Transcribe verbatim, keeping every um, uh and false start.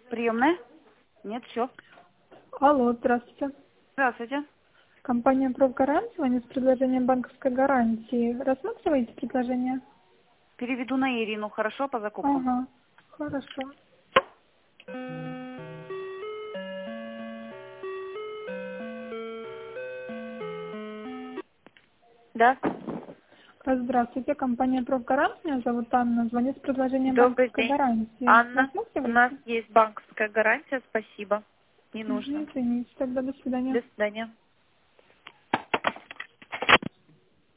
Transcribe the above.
Приемная? Нет, все. Алло, здравствуйте. Здравствуйте. Компания «Профгарант» звонит с предложением банковской гарантии. Рассматриваете предложение? Переведу на Ирину, хорошо, по закупкам? Ага, хорошо. Да. Здравствуйте, компания «Профгарант». Меня зовут Анна. Звонит с предложением Добрый банковской день, гарантии. Анна. У нас Рассматриваете? есть банковская гарантия, спасибо. Не Угу, нужно. извините, тогда до свидания. До свидания.